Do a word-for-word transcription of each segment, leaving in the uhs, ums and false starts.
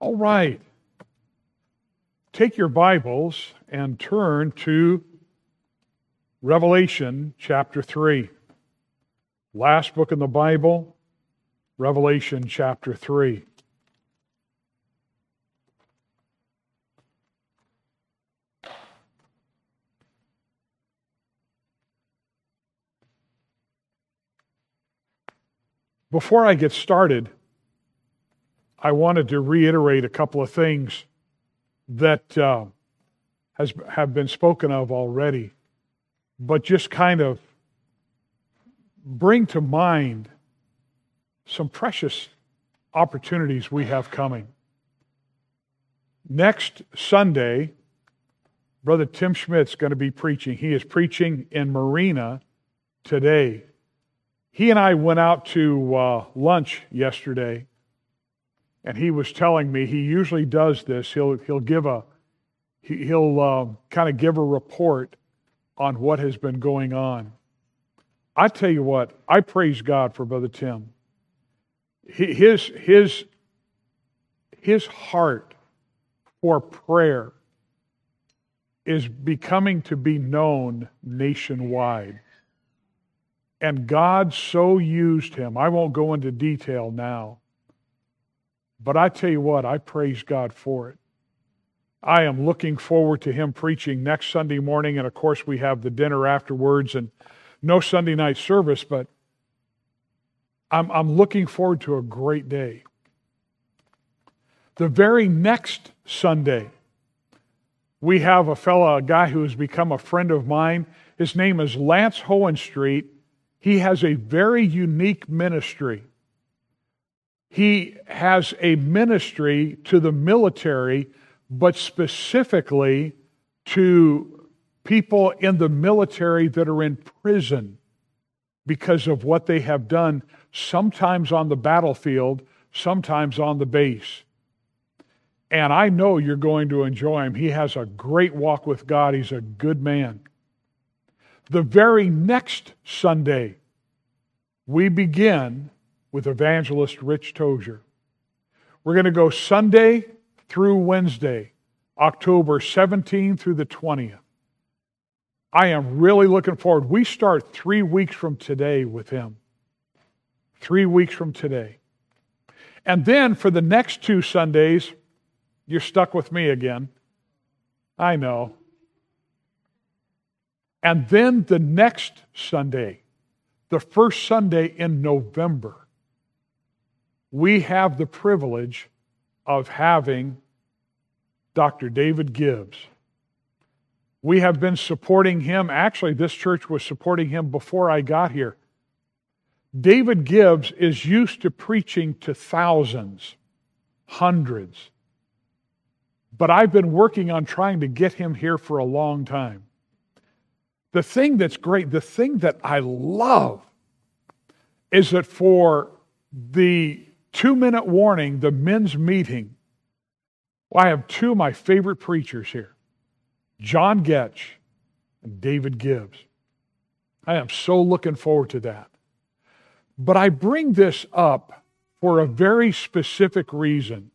All right. Take your Bibles and turn to Revelation chapter three. Last book in the Bible, Revelation chapter three. Before I get started, I wanted to reiterate a couple of things that uh, has have been spoken of already, but just kind of bring to mind some precious opportunities we have coming. Next Sunday, Brother Tim Schmidt's going to be preaching. He is preaching in Marina today. He and I went out to uh, lunch yesterday, and he was telling me he usually does this. He'll he'll give a he, he'll uh, kind of give a report on what has been going on. I tell you what, I praise God for Brother Tim. His his his heart for prayer is becoming to be known nationwide. And God so used him. I won't go into detail now. But I tell you what, I praise God for it. I am looking forward to him preaching next Sunday morning. And of course, we have the dinner afterwards and no Sunday night service. But I'm, I'm looking forward to a great day. The very next Sunday, we have a fella, a guy who has become a friend of mine. His name is Lance Hohenstreet. He has a very unique ministry. He has a ministry to the military, but specifically to people in the military that are in prison because of what they have done, sometimes on the battlefield, sometimes on the base. And I know you're going to enjoy him. He has a great walk with God. He's a good man. The very next Sunday, we begin with evangelist Rich Tozier. We're going to go Sunday through Wednesday, October seventeenth through the twentieth. I am really looking forward. We start three weeks from today with him. Three weeks from today. And then for the next two Sundays, you're stuck with me again. I know. And then the next Sunday, the first Sunday in November, we have the privilege of having Doctor David Gibbs. We have been supporting him. Actually, this church was supporting him before I got here. David Gibbs is used to preaching to thousands, hundreds. But I've been working on trying to get him here for a long time. The thing that's great, the thing that I love is that for the two-minute warning, the men's meeting, well, I have two of my favorite preachers here, John Getch and David Gibbs. I am so looking forward to that. But I bring this up for a very specific reason.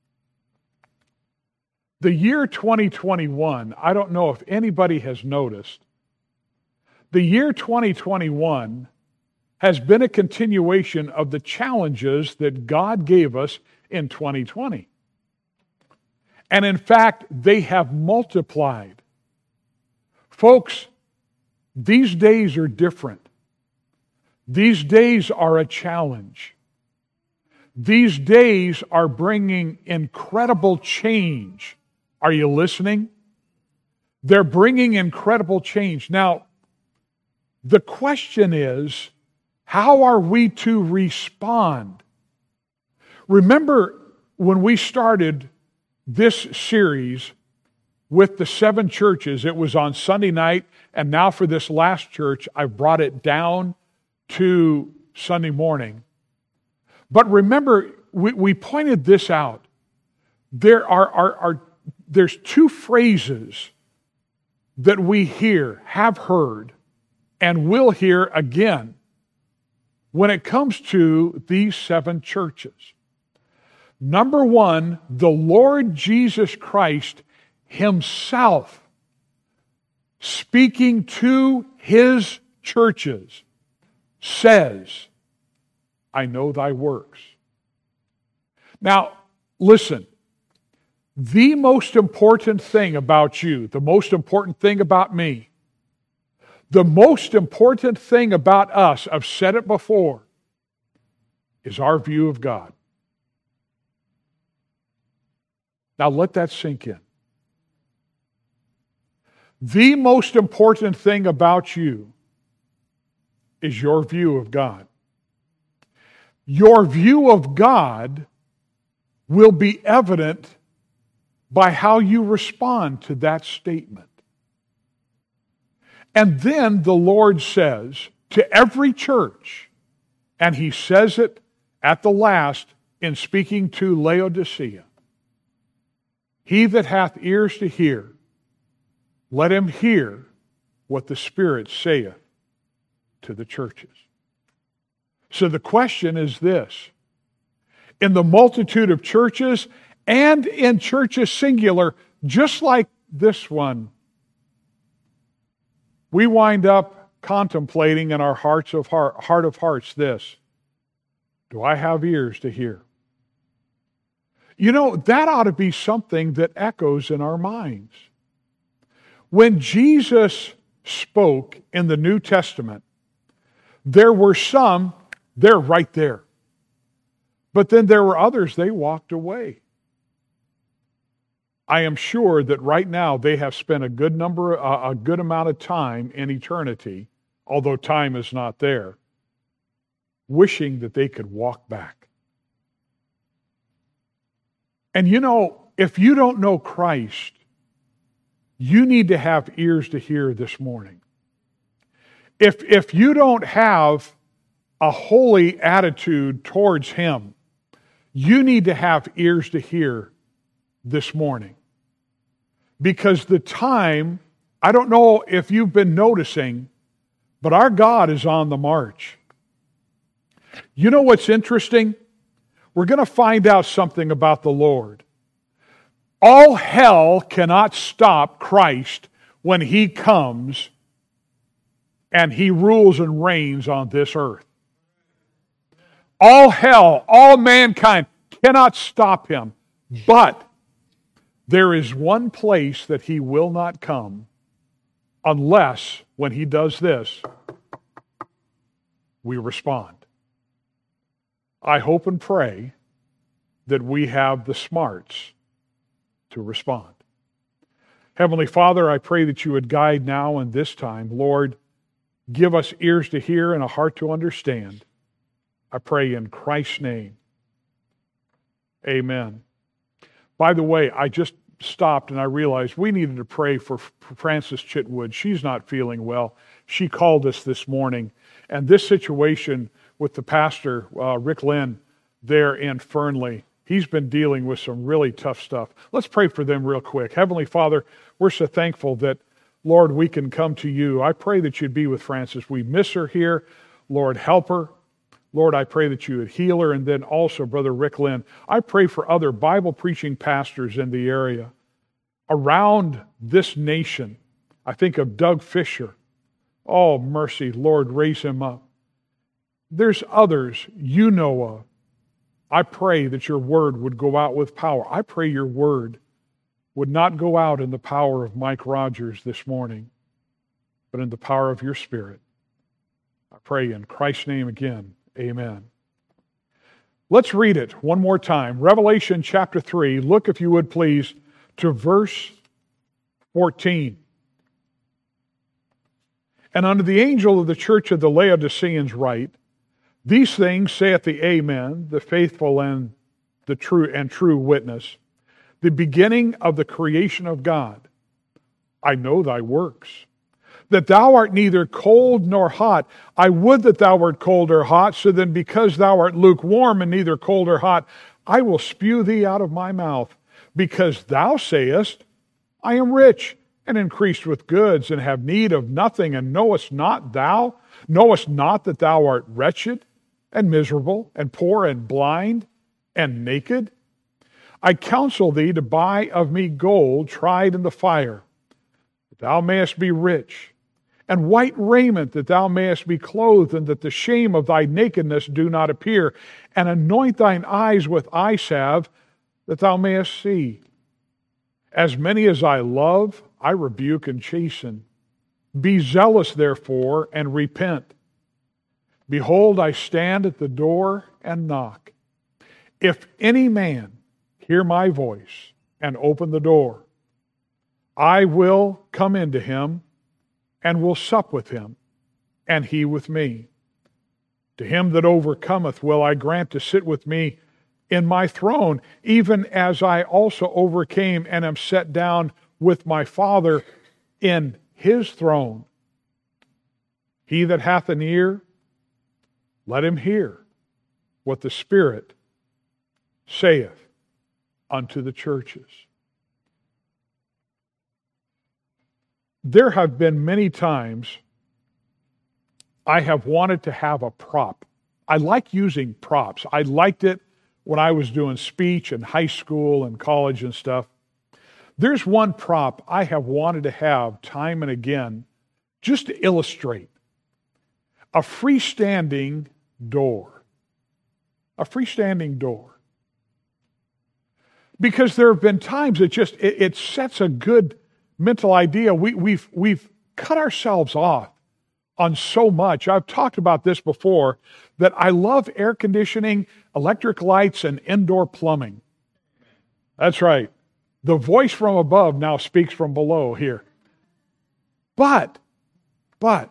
The year twenty twenty-one, I don't know if anybody has noticed, the year twenty twenty-one has been a continuation of the challenges that God gave us in twenty twenty. And in fact, they have multiplied. Folks, these days are different. These days are a challenge. These days are bringing incredible change. Are you listening? They're bringing incredible change. Now, the question is, how are we to respond? Remember when we started this series with the seven churches, it was on Sunday night, and now for this last church, I've brought it down to Sunday morning. But remember, we, we pointed this out. There are, are, are there's two phrases that we hear, have heard, and will hear again when it comes to these seven churches. Number one, the Lord Jesus Christ himself, speaking to his churches, says, I know thy works. Now, listen, the most important thing about you, the most important thing about me, the most important thing about us, I've said it before, is our view of God. Now let that sink in. The most important thing about you is your view of God. Your view of God will be evident by how you respond to that statement. And then the Lord says to every church, and he says it at the last in speaking to Laodicea, he that hath ears to hear, let him hear what the Spirit saith to the churches. So the question is this: in the multitude of churches and in churches singular, just like this one, we wind up contemplating in our hearts of heart, heart of hearts this: do I have ears to hear? You know, that ought to be something that echoes in our minds. When Jesus spoke in the New Testament, there were some, they're right there. But then there were others, they walked away. I am sure that right now they have spent a good number, uh, a good amount of time in eternity, although time is not there, wishing that they could walk back. And you know, if you don't know Christ, you need to have ears to hear this morning. If, if you don't have a holy attitude towards Him, you need to have ears to hear this morning. Because the time, I don't know if you've been noticing, but our God is on the march. You know what's interesting? We're going to find out something about the Lord. All hell cannot stop Christ when He comes and He rules and reigns on this earth. All hell, all mankind cannot stop Him. But there is one place that He will not come unless, when He does this, we respond. I hope and pray that we have the smarts to respond. Heavenly Father, I pray that you would guide now and this time. Lord, give us ears to hear and a heart to understand. I pray in Christ's name. Amen. By the way, I just stopped and I realized we needed to pray for Frances Chitwood. She's not feeling well. She called us this morning. And this situation with the pastor, uh, Rick Lynn, there in Fernley, he's been dealing with some really tough stuff. Let's pray for them real quick. Heavenly Father, we're so thankful that, Lord, we can come to you. I pray that you'd be with Frances. We miss her here. Lord, help her. Lord, I pray that you would heal her. And then also, Brother Rick Lynn, I pray for other Bible-preaching pastors in the area around this nation. I think of Doug Fisher. Oh, mercy, Lord, raise him up. There's others you know of. I pray that your word would go out with power. I pray your word would not go out in the power of Mike Rogers this morning, but in the power of your Spirit. I pray in Christ's name again. Amen. Let's read it one more time. Revelation chapter three. Look, if you would please, to verse fourteen. And unto the angel of the church of the Laodiceans write, these things saith the Amen, the faithful and the true and true witness, the beginning of the creation of God. I know thy works, that thou art neither cold nor hot. I would that thou wert cold or hot, so then because thou art lukewarm and neither cold or hot, I will spew thee out of my mouth. Because thou sayest, I am rich, and increased with goods, and have need of nothing, and knowest not thou, knowest not that thou art wretched, and miserable, and poor, and blind, and naked? I counsel thee to buy of me gold tried in the fire, that thou mayest be rich, and white raiment, that thou mayest be clothed, and that the shame of thy nakedness do not appear, and anoint thine eyes with eye salve, that thou mayest see. As many as I love, I rebuke and chasten. Be zealous, therefore, and repent. Behold, I stand at the door and knock. If any man hear my voice and open the door, I will come into him and will sup with him, and he with me. To him that overcometh will I grant to sit with me in my throne, even as I also overcame and am set down with my Father in his throne. He that hath an ear, let him hear what the Spirit saith unto the churches. There have been many times I have wanted to have a prop. I like using props. I liked it when I was doing speech in high school and college and stuff. There's one prop I have wanted to have time and again just to illustrate. A freestanding door. A freestanding door. Because there have been times it just, it, it sets a good mental idea. We, we've, we've cut ourselves off on so much. I've talked about this before, that I love air conditioning, electric lights, and indoor plumbing. That's right. The voice from above now speaks from below here. But, but,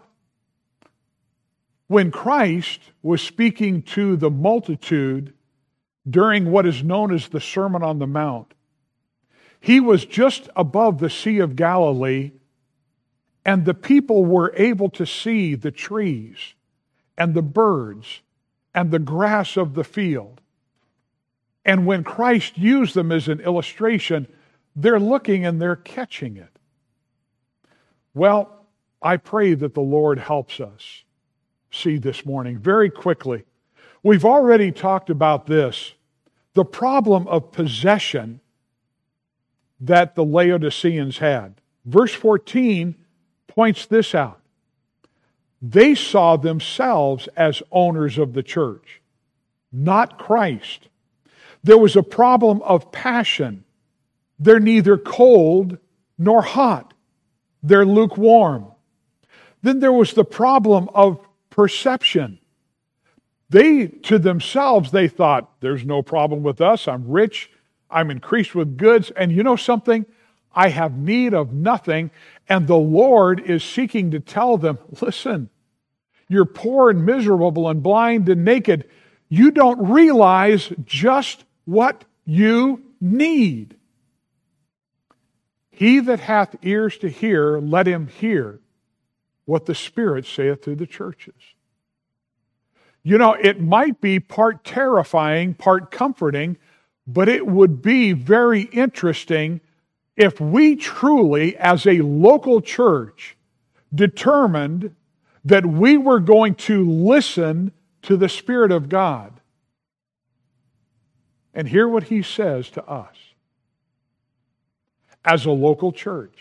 when Christ was speaking to the multitude during what is known as the Sermon on the Mount, he was just above the Sea of Galilee, and the people were able to see the trees and the birds and the grass of the field. And when Christ used them as an illustration, they're looking and they're catching it. Well, I pray that the Lord helps us see this morning very quickly. We've already talked about this, the problem of possession that the Laodiceans had. Verse fourteen points this out. They saw themselves as owners of the church, not Christ. There was a problem of passion. They're neither cold nor hot. They're lukewarm. Then there was the problem of perception. They, to themselves, they thought, there's no problem with us. I'm rich. I'm increased with goods. And you know something? I have need of nothing. And the Lord is seeking to tell them, listen, you're poor and miserable and blind and naked. You don't realize just what you need. He that hath ears to hear, let him hear what the Spirit saith to the churches. You know, it might be part terrifying, part comforting, but it would be very interesting if we truly, as a local church, determined that we were going to listen to the Spirit of God and hear what He says to us as a local church,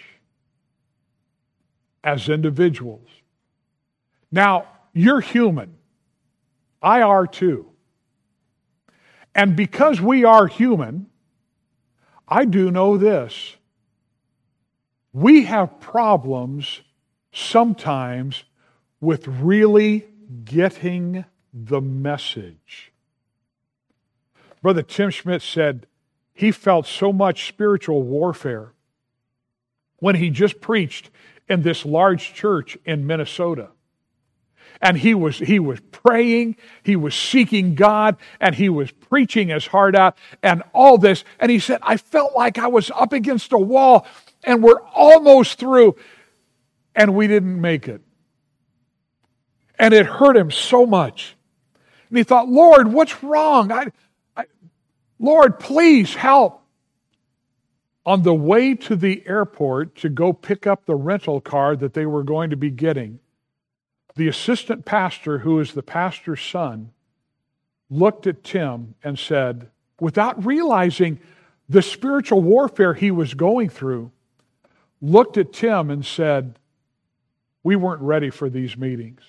as individuals. Now, you're human. I are too. And because we are human, I do know this. We have problems sometimes with really getting the message. Brother Tim Schmidt said he felt so much spiritual warfare when he just preached in this large church in Minnesota. And he was he was praying, he was seeking God, and he was preaching his heart out, and all this. And he said, I felt like I was up against a wall, and we're almost through, and we didn't make it. And it hurt him so much. And he thought, Lord, what's wrong? I, I, Lord, please help. On the way to the airport to go pick up the rental car that they were going to be getting, the assistant pastor, who is the pastor's son, looked at Tim and said, without realizing the spiritual warfare he was going through, looked at Tim and said, we weren't ready for these meetings.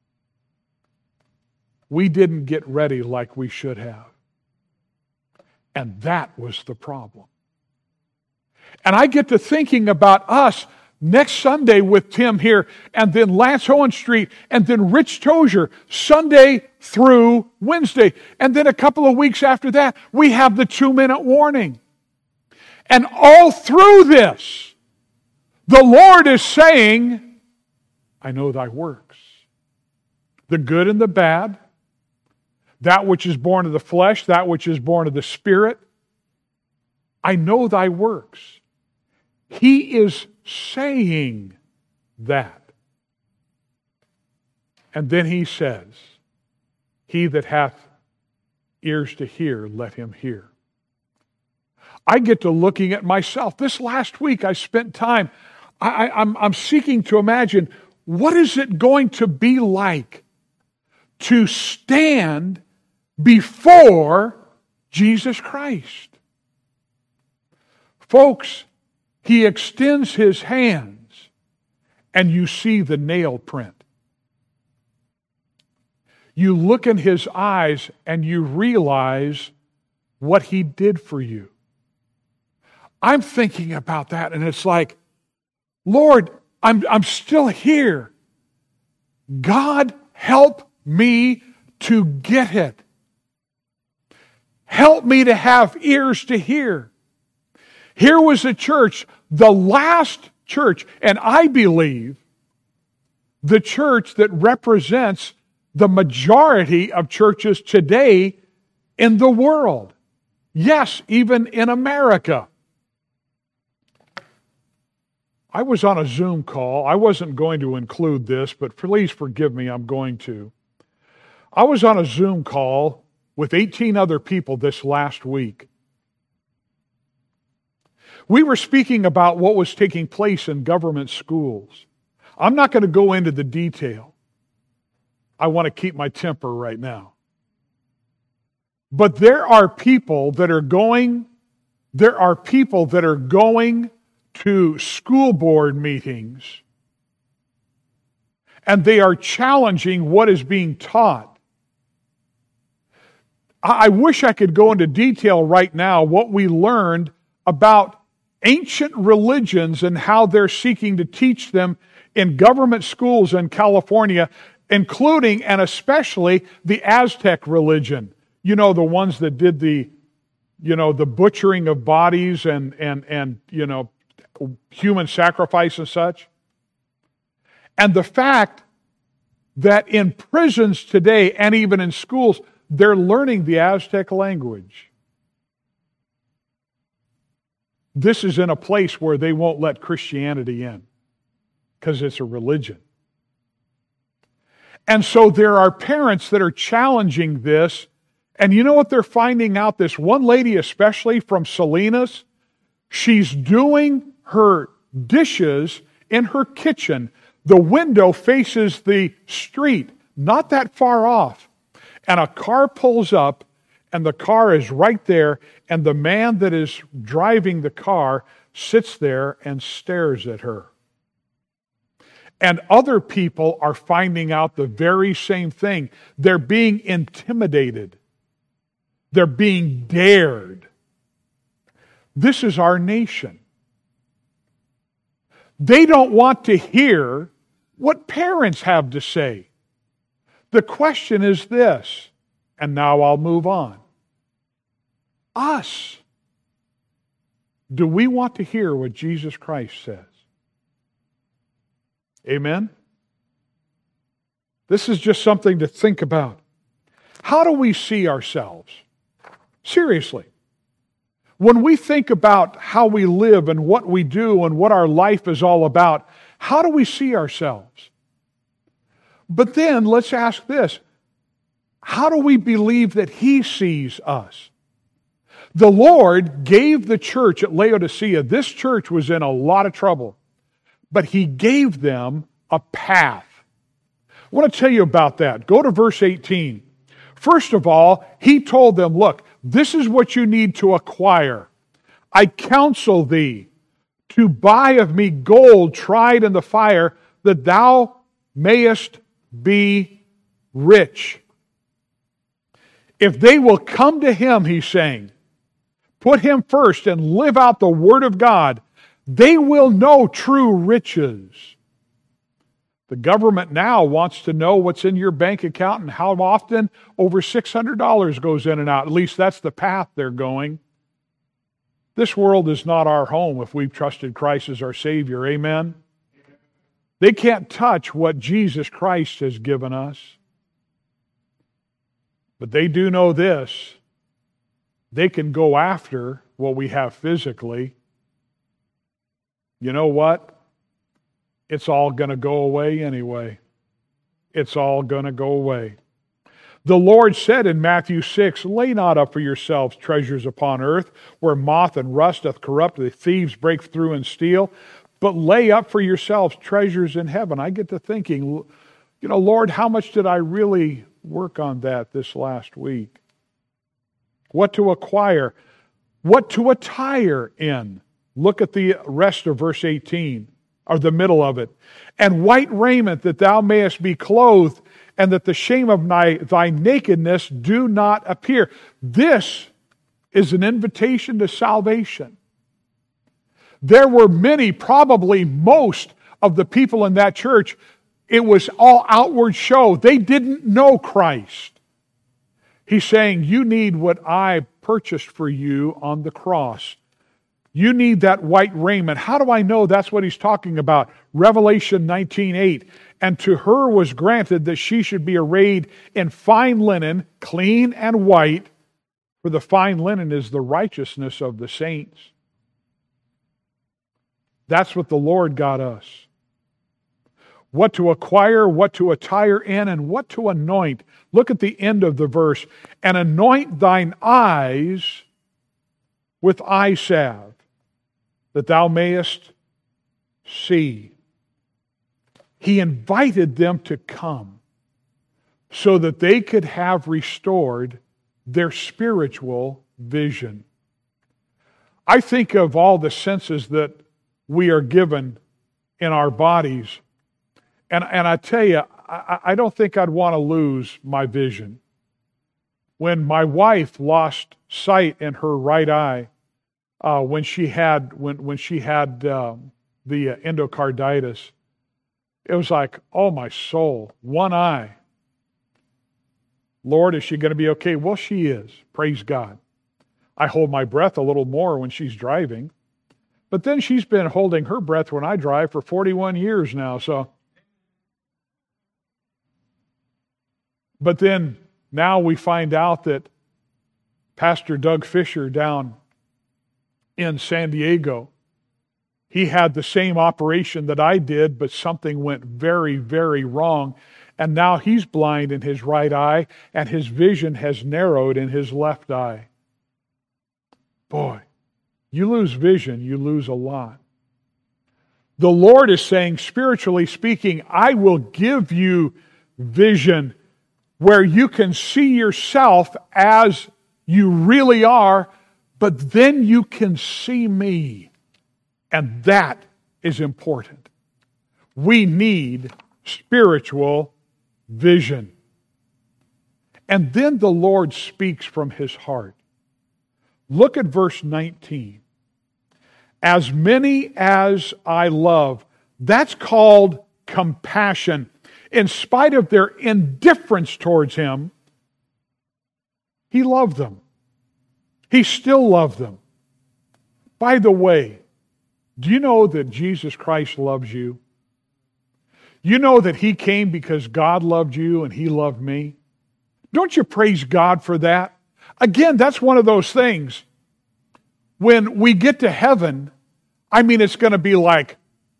We didn't get ready like we should have. And that was the problem. And I get to thinking about us next Sunday with Tim here, and then Lance Owen Street, and then Rich Tozier, Sunday through Wednesday. And then a couple of weeks after that, we have the two-minute warning. And all through this, the Lord is saying, I know thy works, the good and the bad, that which is born of the flesh, that which is born of the Spirit. I know thy works. He is saying that. And then he says, he that hath ears to hear, let him hear. I get to looking at myself. This last week I spent time, I, I, I'm, I'm seeking to imagine, what is it going to be like to stand before Jesus Christ? Folks, he extends his hands and you see the nail print. You look in his eyes and you realize what he did for you. I'm thinking about that and it's like, Lord, I'm, I'm still here. God, help me to get it. Help me to have ears to hear. Here was a church, the last church, and I believe the church that represents the majority of churches today in the world. Yes, even in America. I was on a Zoom call. I wasn't going to include this, but please forgive me, I'm going to. I was on a Zoom call with eighteen other people this last week. We were speaking about what was taking place in government schools. I'm not going to go into the detail. I want to keep my temper right now. But there are people that are going, there are people that are going to school board meetings and they are challenging what is being taught. I wish I could go into detail right now what we learned about ancient religions and how they're seeking to teach them in government schools in California, including and especially the Aztec religion. You know, the ones that did the, you know, the butchering of bodies and, and, and you know, human sacrifice and such. And the fact that in prisons today and even in schools, they're learning the Aztec language. This is in a place where they won't let Christianity in because it's a religion. And so there are parents that are challenging this. And you know what they're finding out? This one lady, especially from Salinas, she's doing her dishes in her kitchen. The window faces the street, not that far off. And a car pulls up, and the car is right there, and the man that is driving the car sits there and stares at her. And other people are finding out the very same thing. They're being intimidated. They're being dared. This is our nation. They don't want to hear what parents have to say. The question is this, and now I'll move on. Us. Do we want to hear what Jesus Christ says? Amen? This is just something to think about. How do we see ourselves? Seriously. When we think about how we live and what we do and what our life is all about, how do we see ourselves? But then let's ask this. How do we believe that He sees us? The Lord gave the church at Laodicea, this church was in a lot of trouble, but He gave them a path. I want to tell you about that. Go to verse eighteen. First of all, He told them, look, this is what you need to acquire. I counsel thee to buy of me gold tried in the fire, that thou mayest be rich. If they will come to him, he's saying, put him first and live out the Word of God, they will know true riches. The government now wants to know what's in your bank account and how often over six hundred dollars goes in and out. At least that's the path they're going. This world is not our home if we've trusted Christ as our Savior. Amen? They can't touch what Jesus Christ has given us. But they do know this. They can go after what we have physically. You know what? It's all going to go away anyway. It's all going to go away. The Lord said in Matthew six, lay not up for yourselves treasures upon earth, where moth and rust doth corrupt, the thieves break through and steal, but lay up for yourselves treasures in heaven. I get to thinking, you know, Lord, how much did I really work on that this last week? What to acquire? What to attire in? Look at the rest of verse eighteen. Or the middle of it. And white raiment, that thou mayest be clothed, and that the shame of thy, thy nakedness do not appear. This is an invitation to salvation. There were many, probably most of the people in that church, it was all outward show. They didn't know Christ. He's saying, you need what I purchased for you on the cross. You need that white raiment. How do I know that's what he's talking about? Revelation nineteen eight. And to her was granted that she should be arrayed in fine linen, clean and white, for the fine linen is the righteousness of the saints. That's what the Lord got us. What to acquire, what to attire in, and what to anoint. Look at the end of the verse. And anoint thine eyes with eye salve, that thou mayest see. He invited them to come so that they could have restored their spiritual vision. I think of all the senses that we are given in our bodies, and, and I tell you, I, I don't think I'd want to lose my vision. When my wife lost sight in her right eye, Uh, when she had when when she had um, the uh, endocarditis, it was like, oh my soul, one eye. Lord, is she going to be okay? Well, she is. Praise God. I hold my breath a little more when she's driving, but then she's been holding her breath when I drive for forty-one years now. So, but then now we find out that Pastor Doug Fisher down in San Diego, he had the same operation that I did, but something went very, very wrong. And now he's blind in his right eye, and his vision has narrowed in his left eye. Boy, you lose vision, you lose a lot. The Lord is saying, spiritually speaking, I will give you vision where you can see yourself as you really are, but then you can see me. And that is important. We need spiritual vision. And then the Lord speaks from His heart. Look at verse nineteen. As many as I love. That's called compassion. In spite of their indifference towards Him, He loved them. He still loved them. By the way, do you know that Jesus Christ loves you? You know that He came because God loved you and He loved me? Don't you praise God for that? Again, that's one of those things. When we get to heaven, I mean, it's going to be like,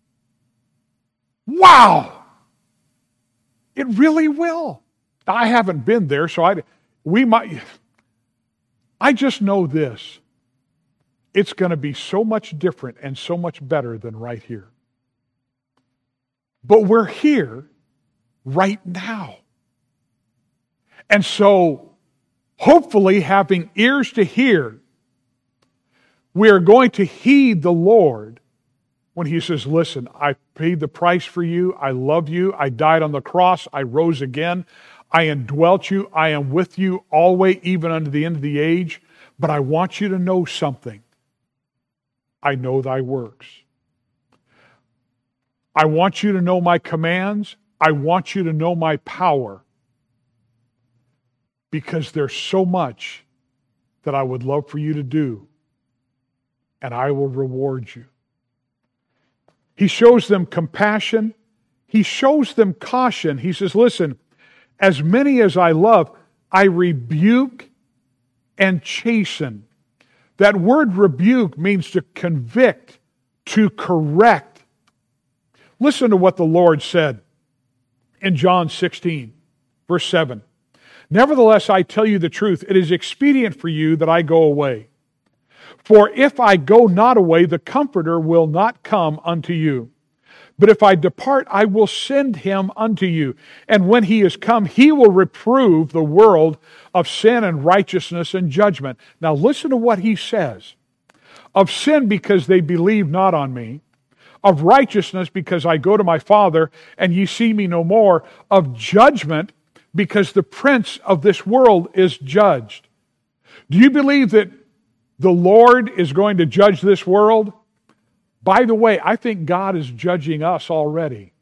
wow! It really will. I haven't been there, so I, we might... I just know this. It's going to be so much different and so much better than right here. But we're here right now. And so, hopefully, having ears to hear, we are going to heed the Lord when He says, listen, I paid the price for you. I love you. I died on the cross. I rose again. I indwelt you. I am with you always, even unto the end of the age. But I want you to know something. I know thy works. I want you to know my commands. I want you to know my power. Because there's so much that I would love for you to do. And I will reward you. He shows them compassion. He shows them caution. He says, listen, as many as I love, I rebuke and chasten. That word rebuke means to convict, to correct. Listen to what the Lord said in John sixteen, verse seven. Nevertheless, I tell you the truth, it is expedient for you that I go away. For if I go not away, the Comforter will not come unto you. But if I depart, I will send him unto you. And when he is come, he will reprove the world of sin and righteousness and judgment. Now listen to what he says. Of sin, because they believe not on me. Of righteousness, because I go to my Father, and ye see me no more. Of judgment, because the prince of this world is judged. Do you believe that the Lord is going to judge this world? By the way, I think God is judging us already.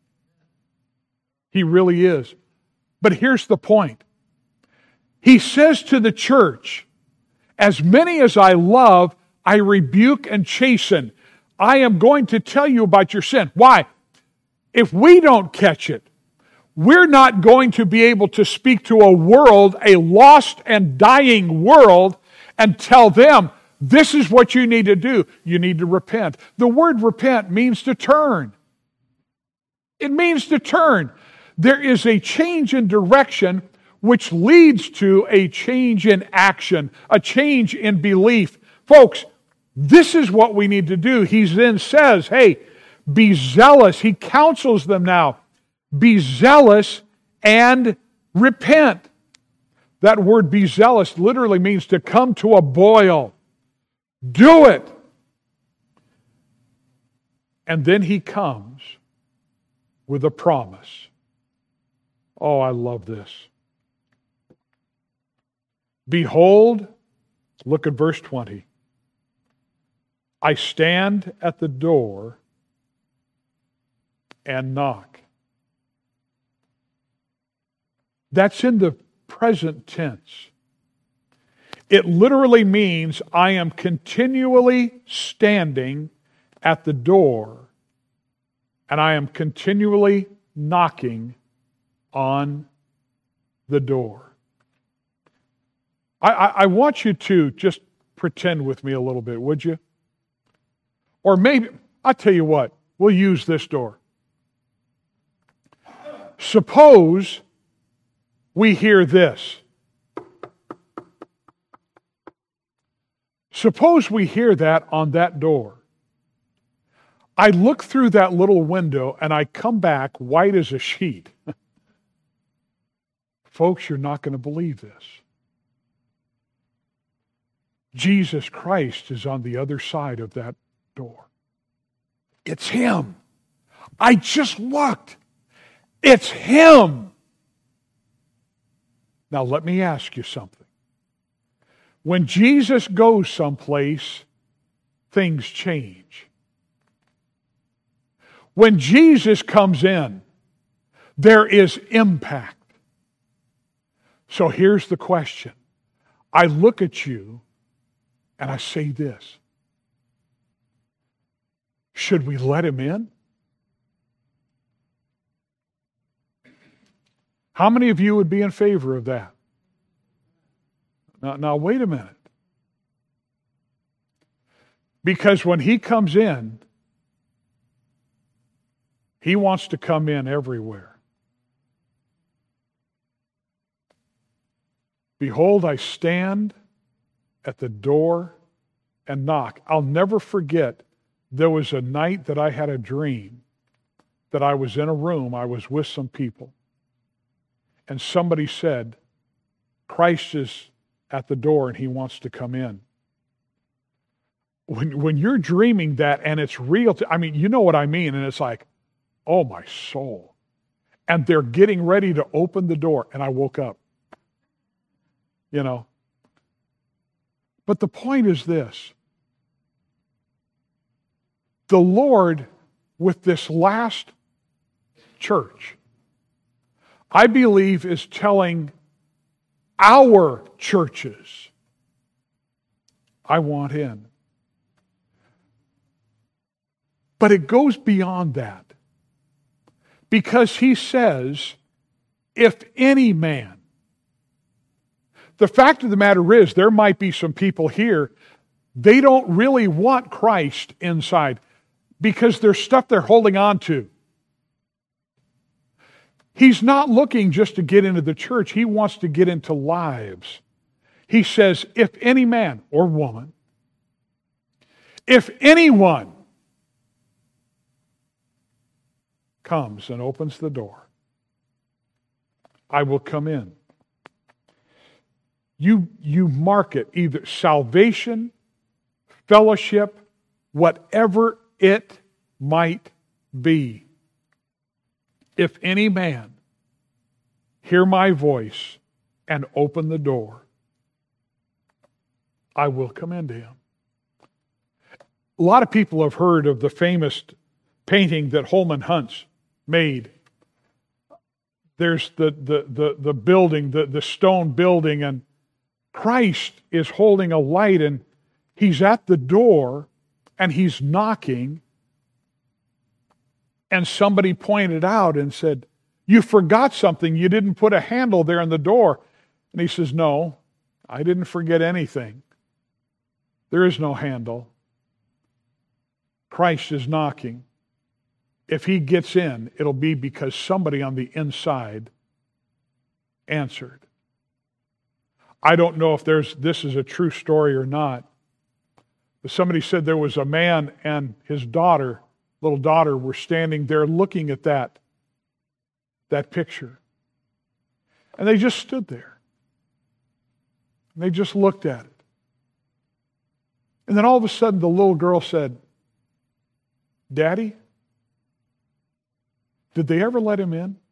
He really is. But here's the point. He says to the church, as many as I love, I rebuke and chasten. I am going to tell you about your sin. Why? If we don't catch it, we're not going to be able to speak to a world, a lost and dying world, and tell them, this is what you need to do. You need to repent. The word repent means to turn. It means to turn. There is a change in direction which leads to a change in action, a change in belief. Folks, this is what we need to do. He then says, hey, be zealous. He counsels them now. Be zealous and repent. That word be zealous literally means to come to a boil. Do it. And then he comes with a promise. Oh, I love this. Behold, look at verse twenty. I stand at the door and knock. That's in the present tense. It literally means I am continually standing at the door and I am continually knocking on the door. I, I, I want you to just pretend with me a little bit, would you? Or maybe, I'll tell you what, we'll use this door. Suppose we hear this. Suppose we hear that on that door. I look through that little window and I come back white as a sheet. Folks, you're not going to believe this. Jesus Christ is on the other side of that door. It's Him. I just looked. It's Him. Now let me ask you something. When Jesus goes someplace, things change. When Jesus comes in, there is impact. So here's the question. I look at you and I say this. Should we let Him in? How many of you would be in favor of that? Now, now wait a minute. Because when He comes in, He wants to come in everywhere. Behold, I stand at the door and knock. I'll never forget, there was a night that I had a dream that I was in a room, I was with some people, and somebody said, Christ is at the door and He wants to come in. when, when you're dreaming that and it's real, to, I mean, you know what I mean, and it's like, oh my soul. And they're getting ready to open the door, and I woke up. You know. But the point is this. The Lord, with this last church, I believe is telling our churches, I want in. But it goes beyond that. Because he says, if any man. The fact of the matter is, there might be some people here, they don't really want Christ inside because there's stuff they're holding on to. He's not looking just to get into the church. He wants to get into lives. He says, if any man or woman, if anyone comes and opens the door, I will come in. You, you mark it, either salvation, fellowship, whatever it might be. If any man hear my voice and open the door, I will come into him. A lot of people have heard of the famous painting that Holman Hunt's made. There's the, the, the, the building, the, the stone building, and Christ is holding a light, and he's at the door, and he's knocking, and somebody pointed out and said, you forgot something. You didn't put a handle there on the door. And he says, no, I didn't forget anything. There is no handle. Christ is knocking. If he gets in, it'll be because somebody on the inside answered. I don't know if there's this is a true story or not, but somebody said there was a man and his daughter, little daughter, were standing there looking at that, that picture. And they just stood there. And they just looked at it. And then all of a sudden the little girl said, Daddy, did they ever let him in?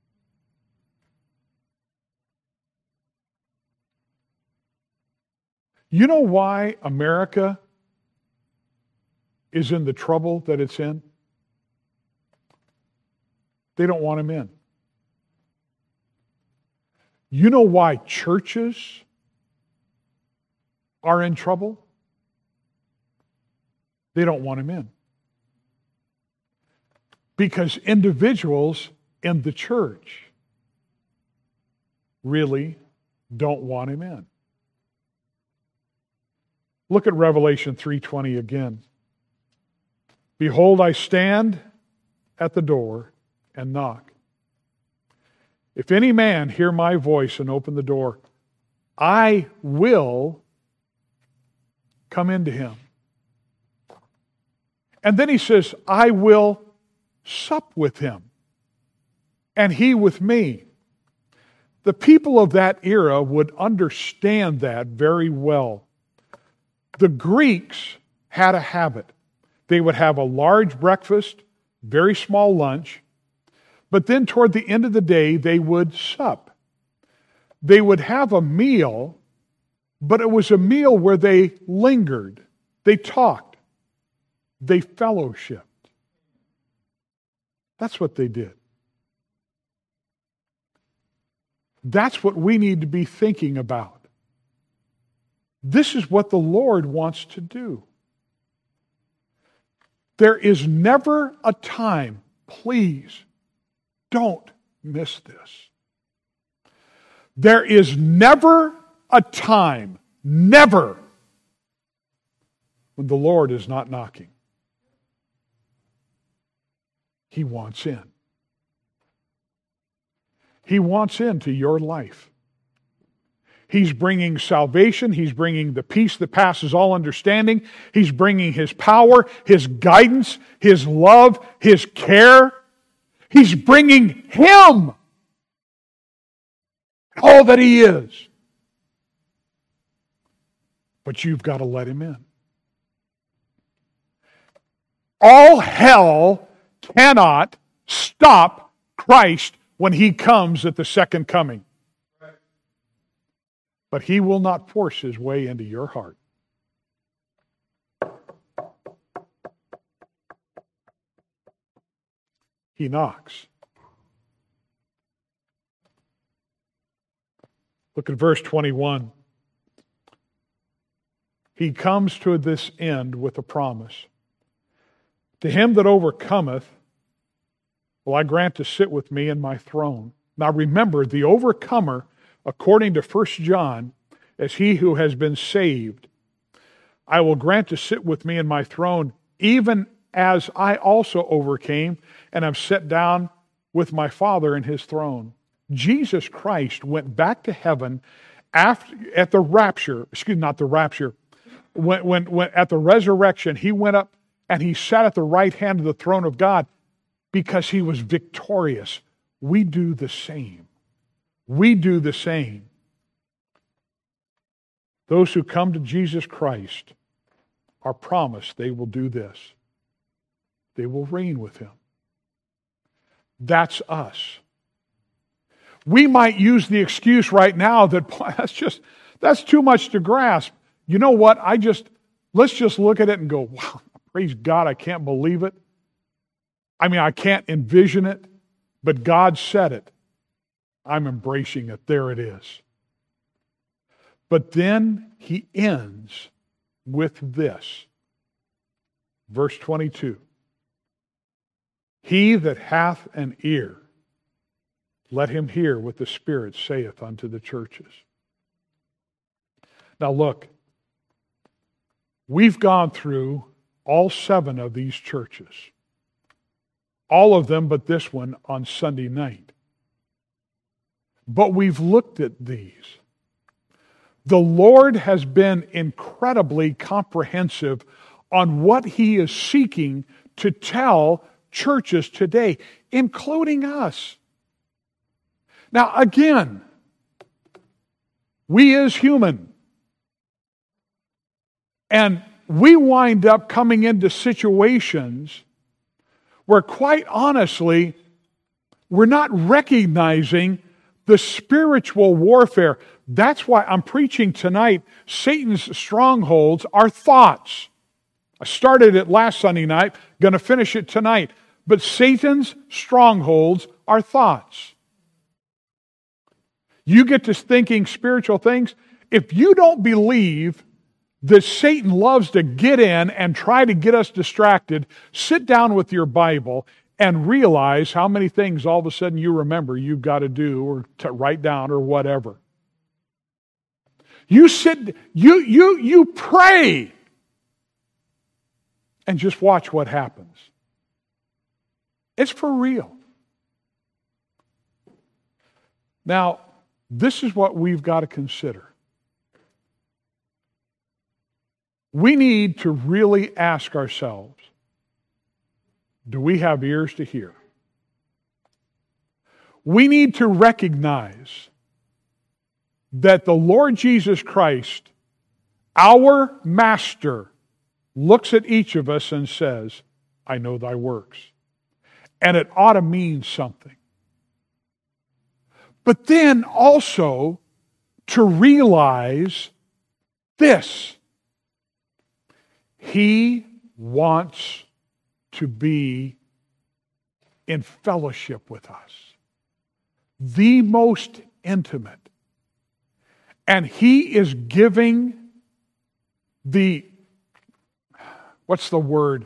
You know why America is in the trouble that it's in? They don't want him in. You know why churches are in trouble? They don't want him in. Because individuals in the church really don't want him in. Look at Revelation three twenty again. Behold, I stand at the door and knock. If any man hear my voice and open the door, I will come into him. And then he says, I will sup with him, and he with me. The people of that era would understand that very well. The Greeks had a habit. They would have a large breakfast, very small lunch, but then toward the end of the day, they would sup. They would have a meal, but it was a meal where they lingered, they talked, they fellowshiped. That's what they did. That's what we need to be thinking about. This is what the Lord wants to do. There is never a time, please, don't miss this. There is never a time, never, when the Lord is not knocking. He wants in. He wants into your life. He's bringing salvation. He's bringing the peace that passes all understanding. He's bringing His power, His guidance, His love, His care. He's bringing Him, all that He is. But you've got to let Him in. All hell cannot stop Christ when He comes at the second coming. But He will not force His way into your heart. He knocks. Look at verse twenty-one. He comes to this end with a promise. To him that overcometh, will I grant to sit with me in my throne. Now remember, the overcomer, according to First John, as he who has been saved, I will grant to sit with me in my throne, even as I also overcame, and am set down with my Father in His throne. Jesus Christ went back to heaven after at the rapture, excuse me, not the rapture, when, when, when at the resurrection, He went up and He sat at the right hand of the throne of God because He was victorious. We do the same. We do the same. Those who come to Jesus Christ are promised they will do this. They will reign with Him. That's us. We might use the excuse right now that that's just, that's too much to grasp. You know what? I just, let's just look at it and go, wow, praise God, I can't believe it. I mean, I can't envision it, but God said it. I'm embracing it. There it is. But then He ends with this. Verse twenty-two. He that hath an ear, let him hear what the Spirit saith unto the churches. Now look, we've gone through all seven of these churches. All of them but this one on Sunday night. But we've looked at these. The Lord has been incredibly comprehensive on what He is seeking to tell churches today, including us. Now, again, we as human, and we wind up coming into situations where, quite honestly, we're not recognizing the spiritual warfare. That's why I'm preaching tonight. Satan's strongholds are thoughts. I started it last Sunday night, going to finish it tonight. But Satan's strongholds are thoughts. You get to thinking spiritual things. If you don't believe that Satan loves to get in and try to get us distracted, sit down with your Bible and realize how many things all of a sudden you remember you've got to do or to write down or whatever. You sit, you, you, you pray and just watch what happens. It's for real. Now, this is what we've got to consider. We need to really ask ourselves, do we have ears to hear? We need to recognize that the Lord Jesus Christ, our Master, looks at each of us and says, I know thy works. And it ought to mean something. But then also to realize this. He wants to be in fellowship with us. The most intimate. And He is giving the, what's the word?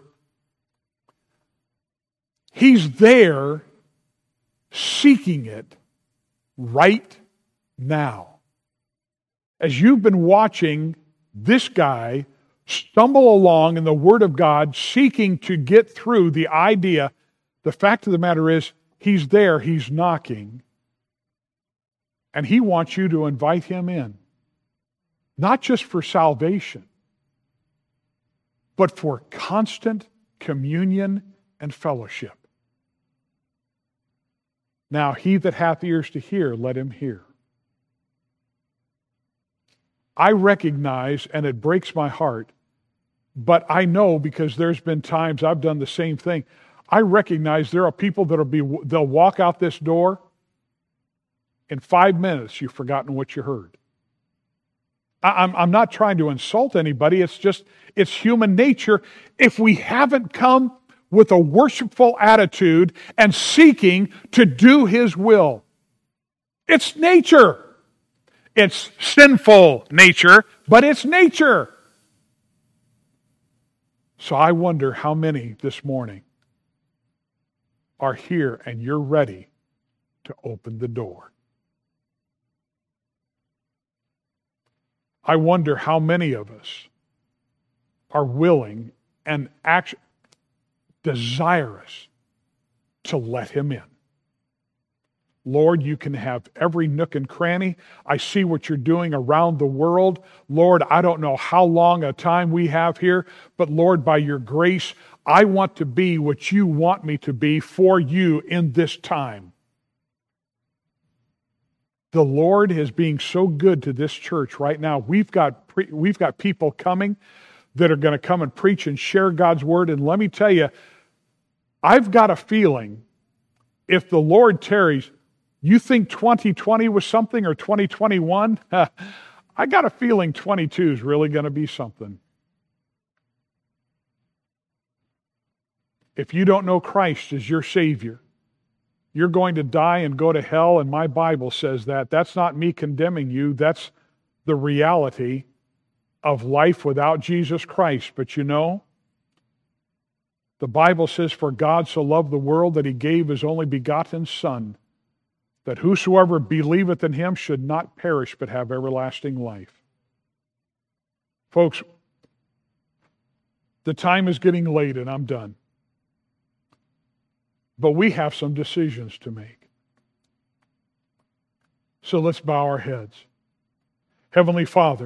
He's there seeking it right now. As you've been watching this guy stumble along in the Word of God, seeking to get through the idea, the fact of the matter is, He's there, He's knocking, and He wants you to invite Him in. Not just for salvation, but for constant communion and fellowship. Now, he that hath ears to hear, let him hear. I recognize, and it breaks my heart, But I know, because there's been times I've done the same thing. I recognize there are people that'll be, they'll walk out this door, in five minutes you've forgotten what you heard. I'm, I'm not trying to insult anybody. It's just, it's human nature. If we haven't come with a worshipful attitude and seeking to do His will, it's nature. It's sinful nature, but it's nature. So I wonder how many this morning are here and you're ready to open the door. I wonder how many of us are willing and actually desirous to let Him in. Lord, you can have every nook and cranny. I see what you're doing around the world. Lord, I don't know how long a time we have here, but Lord, by your grace, I want to be what you want me to be for you in this time. The Lord is being so good to this church right now. We've got pre- we've got people coming that are going to come and preach and share God's word. And let me tell you, I've got a feeling if the Lord tarries, you think twenty twenty was something or twenty twenty-one? I got a feeling twenty-two is really going to be something. If you don't know Christ as your Savior, you're going to die and go to hell, and my Bible says that. That's not me condemning you. That's the reality of life without Jesus Christ. But you know, the Bible says, for God so loved the world that He gave His only begotten Son, that whosoever believeth in Him should not perish but have everlasting life. Folks, the time is getting late and I'm done. But we have some decisions to make. So let's bow our heads. Heavenly Father,